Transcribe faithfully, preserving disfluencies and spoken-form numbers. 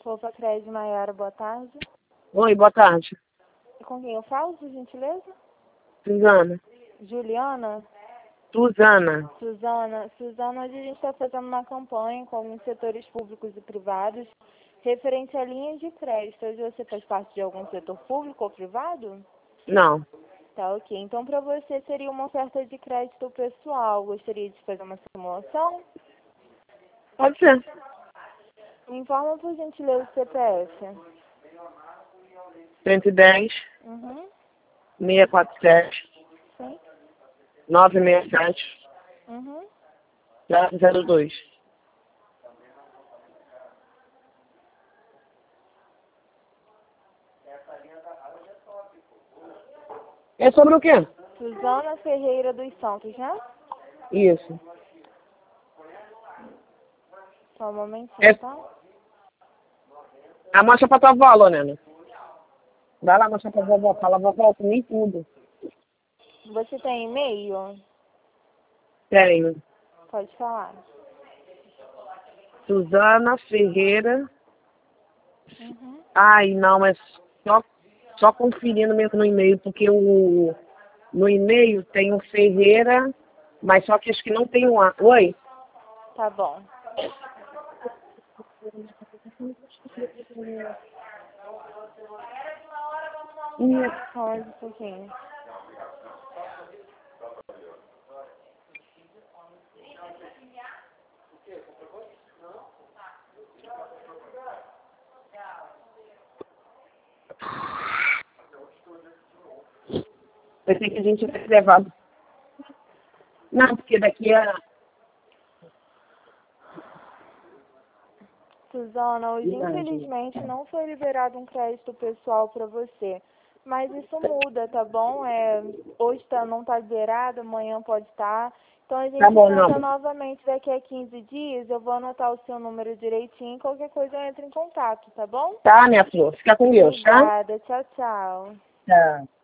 Fofa Crédito Maiara, boa tarde. Oi, boa tarde. E com quem eu falo, por gentileza? Suzana. Juliana? Suzana. Suzana. Suzana, hoje a gente está fazendo uma campanha com alguns setores públicos e privados referente a linhas de crédito. Hoje você faz parte de algum setor público ou privado? Não. Tá, ok. Então, para você seria uma oferta de crédito pessoal. Gostaria de fazer uma simulação? Pode ser. Me informa, por gentileza, o C P F. cento e dez, Uhum. seiscentos e quarenta e sete, Sim. novecentos e sessenta e sete, Uhum. zero dois. É sobre o quê? Suzana Ferreira dos Santos, né? Isso. Só um momentinho, É... tá? Ah, mostra pra tua avó, Lorena. Vai lá mostrar pra vovó. Fala, vovó, eu comi tudo. Você tem e-mail? Tenho. Pode falar. Suzana Ferreira. Uhum. Ai, não, é só, só conferindo mesmo no e-mail, porque o, no e-mail tem o Ferreira, mas só que acho que não tem o A. Oi? Tá bom. Só mais um pouquinho. Pensei que a gente ia ter levado. Não, porque daqui a... Suzana, hoje infelizmente não foi liberado um crédito pessoal para você. Mas isso muda, tá bom? É, hoje tá, não tá liberado, amanhã pode estar. Então a gente Tá bom, tenta não. novamente daqui a quinze dias. Eu vou anotar o seu número direitinho. Qualquer coisa eu entro em contato, tá bom? Tá, minha flor. Fica com Deus, tá? Obrigada. Tchau, tchau. Tá.